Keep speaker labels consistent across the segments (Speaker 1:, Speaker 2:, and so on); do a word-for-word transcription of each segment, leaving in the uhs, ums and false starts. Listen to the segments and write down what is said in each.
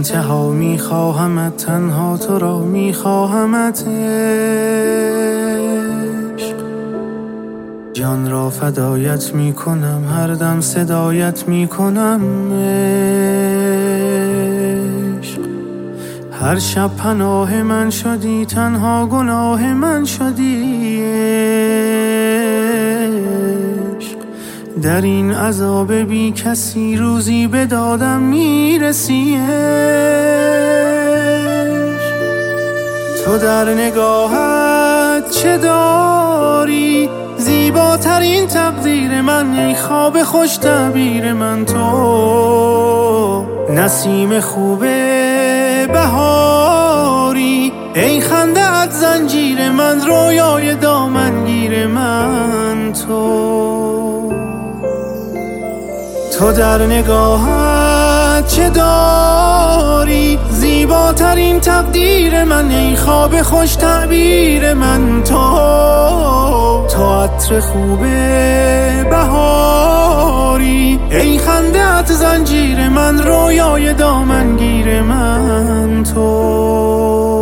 Speaker 1: انتها میخواهمت، تنها تو را میخواهمت عشق. جان را فدایت میکنم، هر دم صدایت میکنم عشق. هر شب پناه من شدی، تنها گناه من شدی عشق. در این عذاب بی کسی روزی به دادم میرسی عشق. تو در نگاهت چه داری؟ زیباترین تقدیر من، ای خواب خوش تعبیر من. تو نسیم خوب بهاری، ای خنده ات زنجیر من، رویای دامنگیر من. تو تو در نگاهت چه داری؟ زیباترین تقدیر من، ای خواب خوش تعبیر من. تو تو عطر خوب بهاری، ای خنده ات زنجیر من، رویای دامنگیر من. تو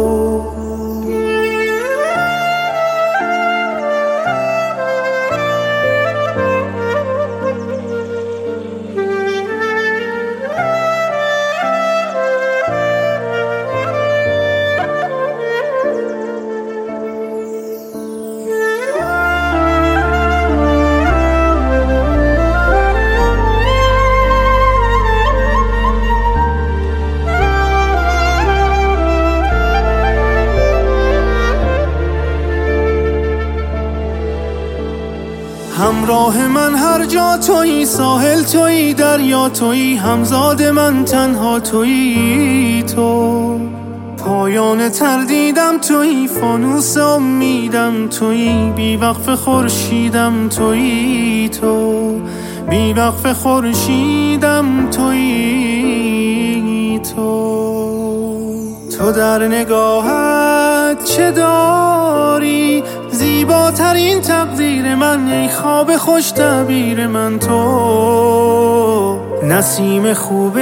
Speaker 1: همراه من هر جا تویی، ساحل تویی، دریا تویی، همزاد من تنها تویی. تو پایان تردیدم تویی، فانوس امیدم تویی، بی وقف خورشیدم تویی. تو بی وقف خورشیدم تویی. تو تو در نگاهت چه داری؟ زیباترین تقدیر من، ای خواب خوش تعبیر من. تو نسیم خوب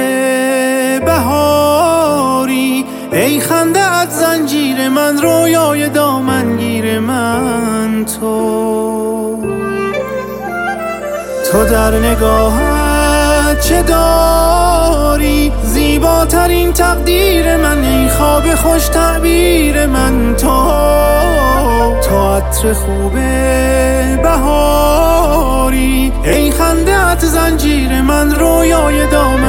Speaker 1: بهاری، ای خنده ات زنجیر من، رویای دامنگیر من. تو تو در نگاهت چه داری؟ زیباترین تقدیر من، ای خواب خوش تعبیر من. تو تو عطر خوب بهاری، ای خنده ات زنجیر من، رویای دامن